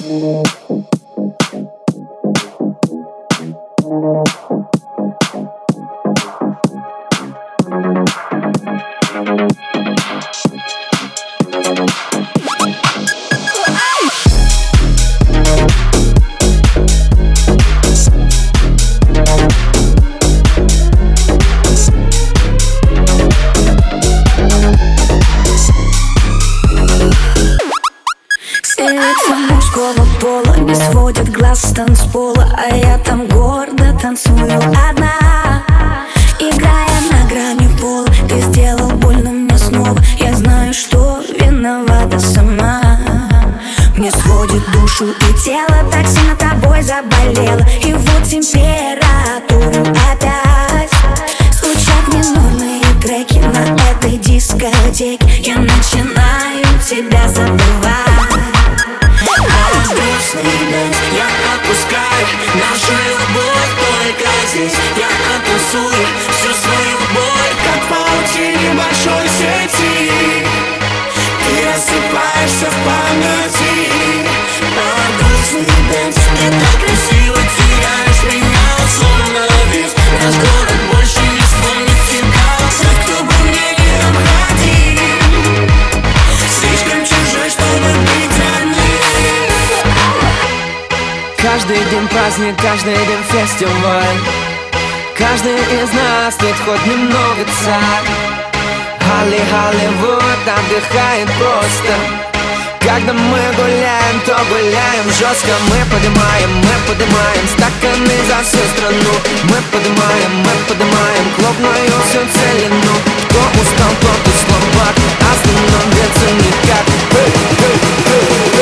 Мужского пола не сводит глаз с танцпола, а я там гордо танцую одна. Играя на грани пола, ты сделал больно мне снова. Я знаю, что виновата сама. Мне сводит душу и тело, так сильно тобой заболела. И вот температура опять. Звучат минорные треки на этой дискотеке. Я начинаю тебя забывать. Я отпускаю нашу любовь только здесь. Я оттанцую всю свою боль, как в паутине большой сети. Ты рассыпаешься в памяти. Грустный дэнс, ты так красиво теряешь меня, словно весь наш город больше не вспомнит тебя. Кто бы мне не обходил, слишком чужой, чтобы быть родным. Каждый день праздник, каждый день фестиваль. Каждый из нас тут хоть немного царь. Голливуд отдыхает просто. Когда мы гуляем, то гуляем жестко. Мы поднимаем стаканы за всю страну. Мы поднимаем клубную всю целину. Кто устал, тот и слабак, остановиться никак.